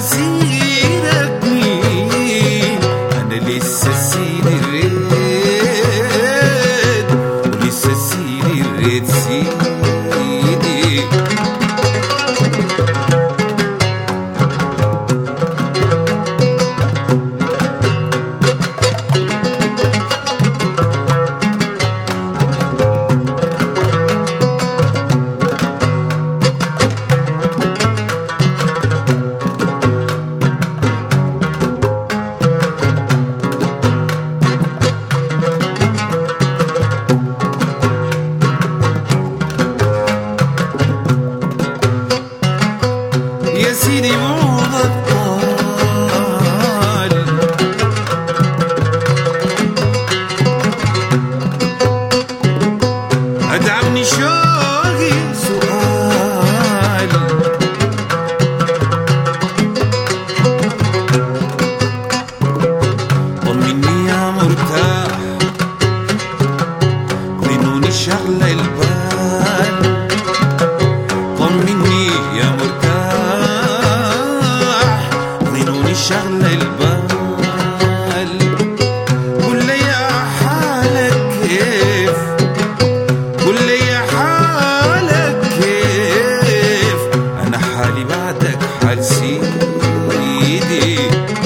سيدك مين؟ أنا لسه سيد الريد، ولسه سيد الريد سيدي. يا سيدي مو بطال، أدعمني شوقي سؤال، طمني يا مرتاح، ظنوني شغلة البال، طمني يا مرتاح، شغلة البال، قول لي يا حالك كيف، قول لي يا حالك كيف، أنا حالي بعدك حال سيدي.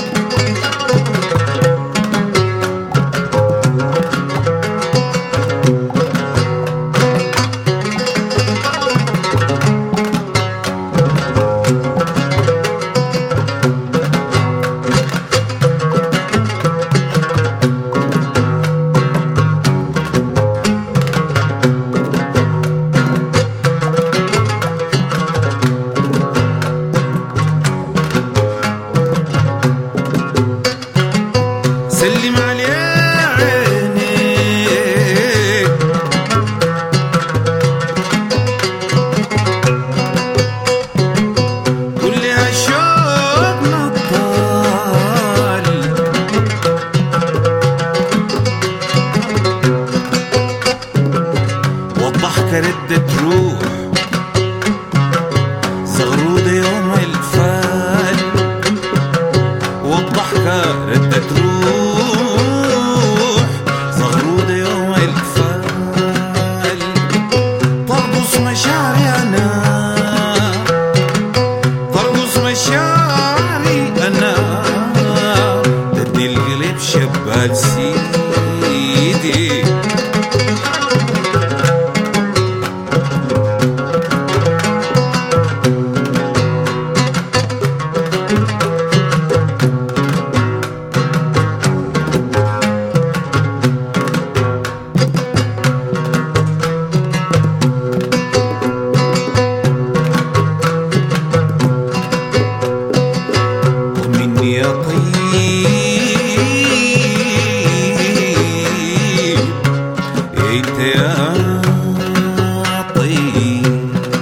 سلم على عينيك، قول لي عشوقنا الطال، والضحكة ردت روح زغرودة يوم الفال، والضحكة ردت روح زغرودة يوم الفال، ترقص مشاعري أنا، ترقص مشاعري أنا، تدي القلب شبال سيدي. يا طيب انت يا طيب،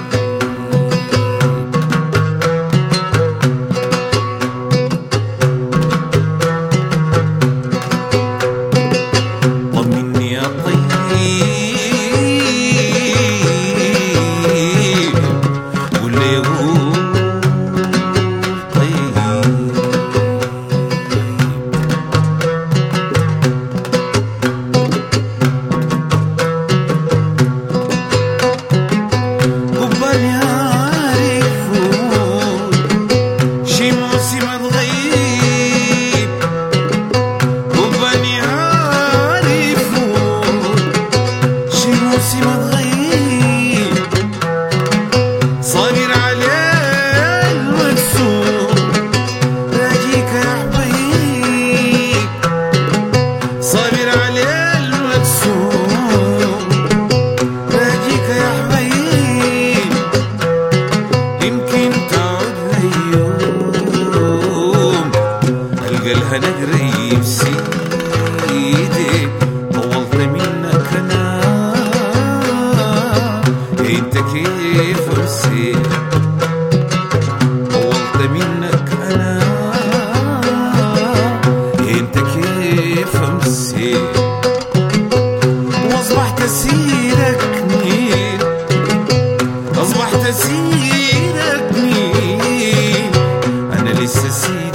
طمني يا طيب، قول لي صابر عليه المكسور، راجيك يا حبيب، صابر عليه المكسور، راجيك يا حبيب، يمكن تعود لي يوم ألقى الهنا قريب سيدي، طولت منك أنا انت كيف نسيت، طولت منك انا انت كيف نسيت، واصبحت اسيرك مين، اصبحت اسيرك مين، انا لسه سيدي